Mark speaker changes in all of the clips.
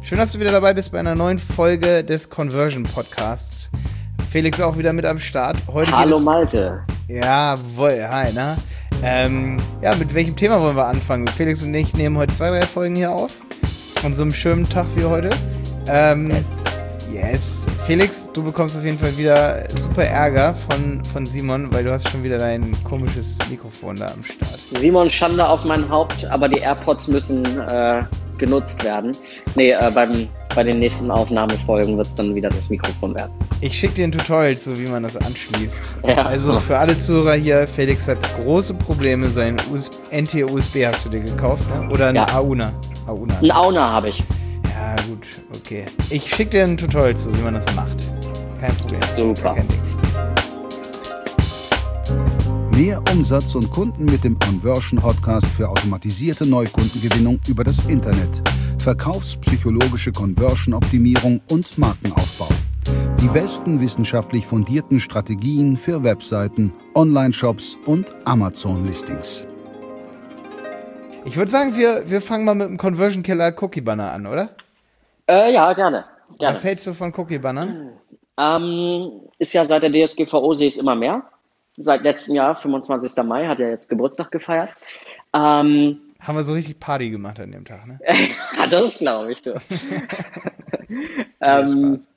Speaker 1: Schön, dass du wieder dabei bist bei einer neuen Folge des Conversion Podcasts. Felix auch wieder mit am Start.
Speaker 2: Hallo Malte.
Speaker 1: Jawohl, hi, na? Mit welchem Thema wollen wir anfangen? Felix und ich nehmen heute 2-3 Folgen hier auf. An so einem schönen Tag wie heute. Yes. Felix, du bekommst auf jeden Fall wieder super Ärger von Simon, weil du hast schon wieder dein komisches Mikrofon da am Start.
Speaker 2: Simon, Schande auf mein Haupt, aber die AirPods müssen genutzt werden. Bei den nächsten Aufnahmefolgen wird es dann wieder das Mikrofon werden.
Speaker 1: Ich schicke dir ein Tutorial zu, wie man das anschließt.
Speaker 2: Ja.
Speaker 1: Also für alle Zuhörer hier, Felix hat große Probleme. Sein NT-USB hast du dir gekauft, ne? Oder ein Auna?
Speaker 2: Ein Auna habe ich.
Speaker 1: Ja, gut, okay. Ich schicke dir ein Tutorial zu, wie man das macht. Kein Problem.
Speaker 2: Super.
Speaker 1: Kein Ding.
Speaker 3: Mehr Umsatz und Kunden mit dem Conversion Podcast für automatisierte Neukundengewinnung über das Internet, verkaufspsychologische Conversion-Optimierung und Markenaufbau. Die besten wissenschaftlich fundierten Strategien für Webseiten, Online-Shops und Amazon-Listings.
Speaker 1: Ich würde sagen, wir fangen mal mit dem Conversion Killer Cookie Banner an, oder?
Speaker 2: Ja, gerne.
Speaker 1: Was hältst du von Cookie Bannern?
Speaker 2: Ist ja seit der DSGVO sehe ich es immer mehr. Seit letztem Jahr, 25. Mai, hat er jetzt Geburtstag gefeiert.
Speaker 1: Haben wir so richtig Party gemacht an dem Tag, ne?
Speaker 2: Das glaube ich, du.
Speaker 1: Spaß.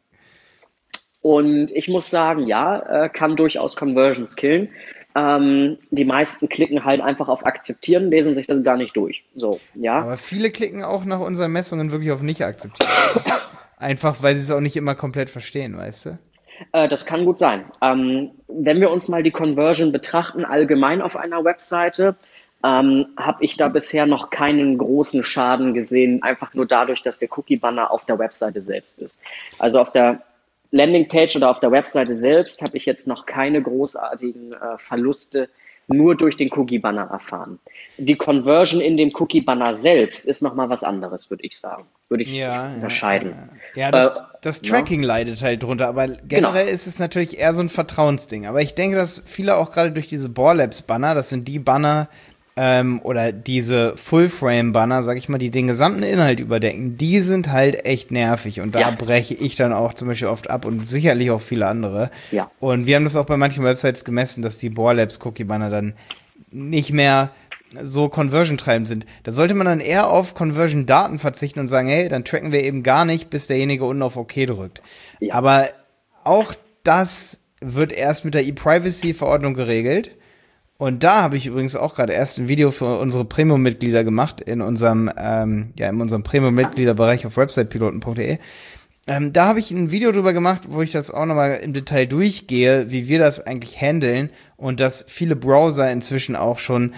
Speaker 2: Und ich muss sagen, kann durchaus Conversions killen. Die meisten klicken halt einfach auf Akzeptieren, lesen sich das gar nicht durch. So, ja.
Speaker 1: Aber viele klicken auch nach unseren Messungen wirklich auf nicht akzeptieren. Einfach, weil sie es auch nicht immer komplett verstehen, weißt du?
Speaker 2: Das kann gut sein. Wenn wir uns mal die Conversion betrachten, allgemein auf einer Webseite, habe ich da bisher noch keinen großen Schaden gesehen, einfach nur dadurch, dass der Cookie-Banner auf der Webseite selbst ist. Also auf der Landingpage oder auf der Webseite selbst habe ich jetzt noch keine großartigen Verluste nur durch den Cookie-Banner erfahren. Die Conversion in dem Cookie-Banner selbst ist nochmal was anderes, würde ich sagen. Würde ich unterscheiden.
Speaker 1: Ja, das Tracking leidet halt drunter, aber generell ist es natürlich eher so ein Vertrauensding. Aber ich denke, dass viele auch gerade durch diese Borlabs-Banner, das sind die Banner, oder diese Full-Frame-Banner, sag ich mal, die den gesamten Inhalt überdecken, die sind halt echt nervig und da breche ich dann auch zum Beispiel oft ab und sicherlich auch viele andere.
Speaker 2: Ja.
Speaker 1: Und wir haben das auch bei manchen Websites gemessen, dass die Borlabs-Cookie-Banner dann nicht mehr so conversion-treibend sind. Da sollte man dann eher auf Conversion-Daten verzichten und sagen, hey, dann tracken wir eben gar nicht, bis derjenige unten auf OK drückt. Ja. Aber auch das wird erst mit der ePrivacy-Verordnung geregelt. Und da habe ich übrigens auch gerade erst ein Video für unsere Premium-Mitglieder gemacht in unserem Premium-Mitgliederbereich auf websitepiloten.de. Da habe ich ein Video drüber gemacht, wo ich das auch nochmal im Detail durchgehe, wie wir das eigentlich handeln und dass viele Browser inzwischen auch schon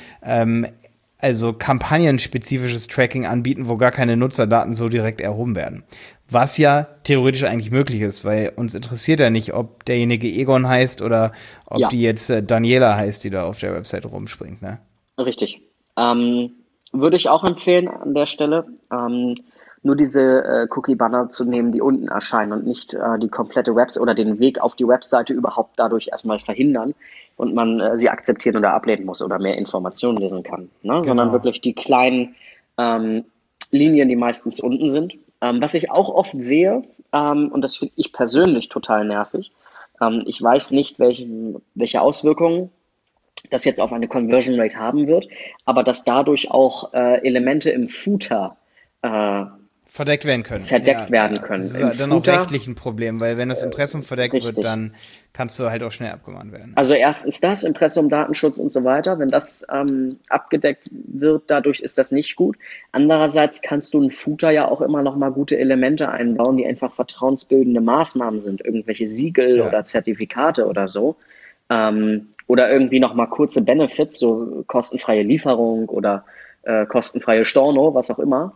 Speaker 1: kampagnenspezifisches Tracking anbieten, wo gar keine Nutzerdaten so direkt erhoben werden. Was ja theoretisch eigentlich möglich ist, weil uns interessiert ja nicht, ob derjenige Egon heißt oder ob die jetzt Daniela heißt, die da auf der Website rumspringt, ne?
Speaker 2: Richtig. Würde ich auch empfehlen an der Stelle, nur diese Cookie-Banner zu nehmen, die unten erscheinen und nicht die komplette Website oder den Weg auf die Webseite überhaupt dadurch erstmal verhindern und man sie akzeptieren oder ablehnen muss oder mehr Informationen lesen kann, ne? Genau. Sondern wirklich die kleinen Linien, die meistens unten sind. Was ich auch oft sehe, und das finde ich persönlich total nervig, ich weiß nicht, welche Auswirkungen das jetzt auf eine Conversion Rate haben wird, aber dass dadurch auch Elemente im Footer
Speaker 1: verdeckt werden können.
Speaker 2: Das
Speaker 1: ist dann auch rechtlich ein Problem, weil wenn das Impressum verdeckt wird, dann kannst du halt auch schnell abgemahnt werden.
Speaker 2: Also erstens das, Impressum, Datenschutz und so weiter. Wenn das abgedeckt wird, dadurch ist das nicht gut. Andererseits kannst du in Footer ja auch immer noch mal gute Elemente einbauen, die einfach vertrauensbildende Maßnahmen sind. Irgendwelche Siegel oder Zertifikate oder so. Oder irgendwie noch mal kurze Benefits, so kostenfreie Lieferung oder kostenfreie Storno, was auch immer.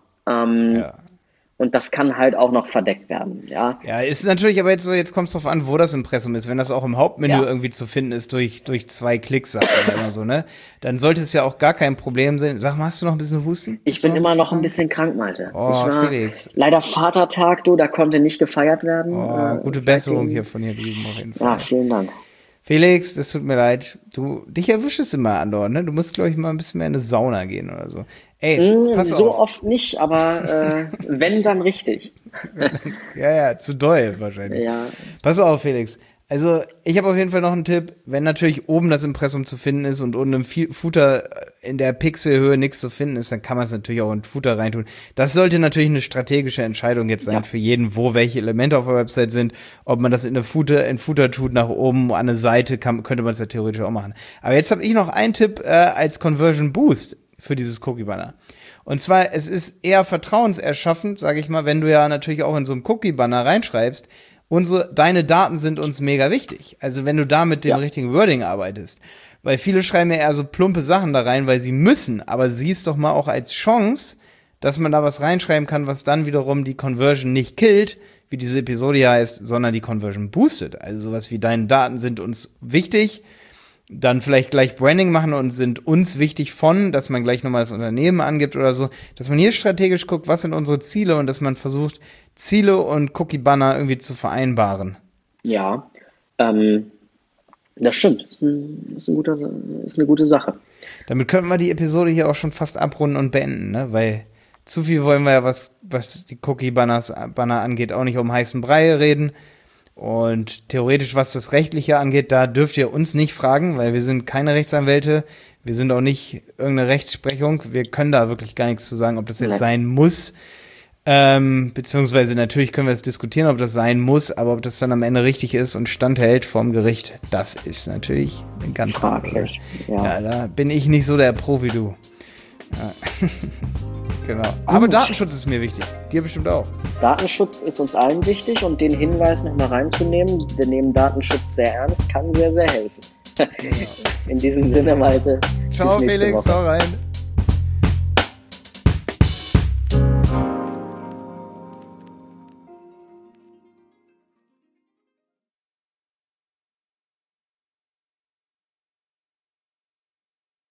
Speaker 2: Und das kann halt auch noch verdeckt werden, ja.
Speaker 1: Ja, ist natürlich aber jetzt kommt es drauf an, wo das Impressum ist. Wenn das auch im Hauptmenü irgendwie zu finden ist durch 2 Klicks, sagt man immer so, ne? Dann sollte es ja auch gar kein Problem sein. Sag mal, hast du noch ein bisschen Husten?
Speaker 2: Ich bin immer noch ein bisschen krank, Malte.
Speaker 1: Oh, Felix.
Speaker 2: Leider Vatertag, da konnte nicht gefeiert werden.
Speaker 1: Oh, gute Besserung hier von dir drüben auf jeden Fall.
Speaker 2: Ja, vielen Dank.
Speaker 1: Felix, das tut mir leid. Dich erwischt es immer andauernd, ne? Du musst, glaube ich, mal ein bisschen mehr in eine Sauna gehen oder so. Ey, pass
Speaker 2: so
Speaker 1: auf.
Speaker 2: oft nicht, aber wenn, dann richtig.
Speaker 1: Ja, zu doll wahrscheinlich.
Speaker 2: Ja.
Speaker 1: Pass auf, Felix. Also, ich habe auf jeden Fall noch einen Tipp. Wenn natürlich oben das Impressum zu finden ist und unten im Footer in der Pixelhöhe nichts zu finden ist, dann kann man es natürlich auch in den Footer reintun. Das sollte natürlich eine strategische Entscheidung jetzt sein für jeden, wo welche Elemente auf der Website sind. Ob man das in Footer tut, nach oben an eine Seite, könnte man es ja theoretisch auch machen. Aber jetzt habe ich noch einen Tipp als Conversion Boost für dieses Cookie-Banner. Und zwar, es ist eher vertrauenserschaffend, sage ich mal, wenn du ja natürlich auch in so einem Cookie-Banner reinschreibst, deine Daten sind uns mega wichtig. Also wenn du da mit dem richtigen Wording arbeitest. Weil viele schreiben ja eher so plumpe Sachen da rein, weil sie müssen. Aber sieh es doch mal auch als Chance, dass man da was reinschreiben kann, was dann wiederum die Conversion nicht killt, wie diese Episode hier heißt, sondern die Conversion boostet. Also sowas wie deine Daten sind uns wichtig. Dann vielleicht gleich Branding machen und sind uns wichtig dass man gleich nochmal das Unternehmen angibt oder so, dass man hier strategisch guckt, was sind unsere Ziele und dass man versucht, Ziele und Cookie-Banner irgendwie zu vereinbaren.
Speaker 2: Ja, das stimmt. Das ist eine gute Sache.
Speaker 1: Damit könnten wir die Episode hier auch schon fast abrunden und beenden, ne? Weil zu viel wollen wir ja, was die Cookie-Banner angeht, auch nicht um heißen Brei reden. Und theoretisch, was das Rechtliche angeht, da dürft ihr uns nicht fragen, weil wir sind keine Rechtsanwälte, wir sind auch nicht irgendeine Rechtsprechung, wir können da wirklich gar nichts zu sagen, ob das jetzt sein muss, beziehungsweise natürlich können wir es diskutieren, ob das sein muss, aber ob das dann am Ende richtig ist und standhält vorm Gericht, das ist natürlich eine ganz
Speaker 2: fraglich.
Speaker 1: Ja, da bin ich nicht so der Pro wie du. Ja. Genau. Aber Datenschutz ist mir wichtig. Dir bestimmt auch.
Speaker 2: Datenschutz ist uns allen wichtig und den Hinweis nochmal reinzunehmen, wir nehmen Datenschutz sehr ernst, kann sehr, sehr helfen. In diesem Sinne, Malte.
Speaker 1: Ciao, Felix, hau rein.